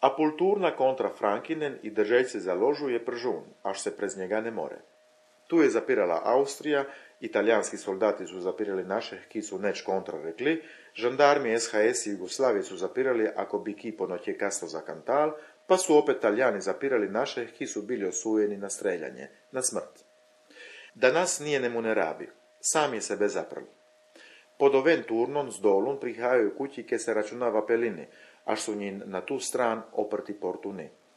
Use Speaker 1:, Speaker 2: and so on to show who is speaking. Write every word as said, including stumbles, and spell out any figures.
Speaker 1: a pulturna kontra Frankinen i drželjce za ložu je pržun, až se prez njega ne more. Tu je zapirala Austrija, italijanski soldati su zapirali naše, ki su neč kontra rekli, žandarmi S H S i Jugoslavije su zapirali ako bi ki ponotje kasto za kantal, pa su opet Talijani zapirali naše, ki su bili osujeni na streljanje, na smrt. Da nas nije nemu ne rabi, sami je sebe zaprali. Pod oven turnon z dolun prihajaju kući ke se računava pelini, až su njin na tu stran oprti portuni.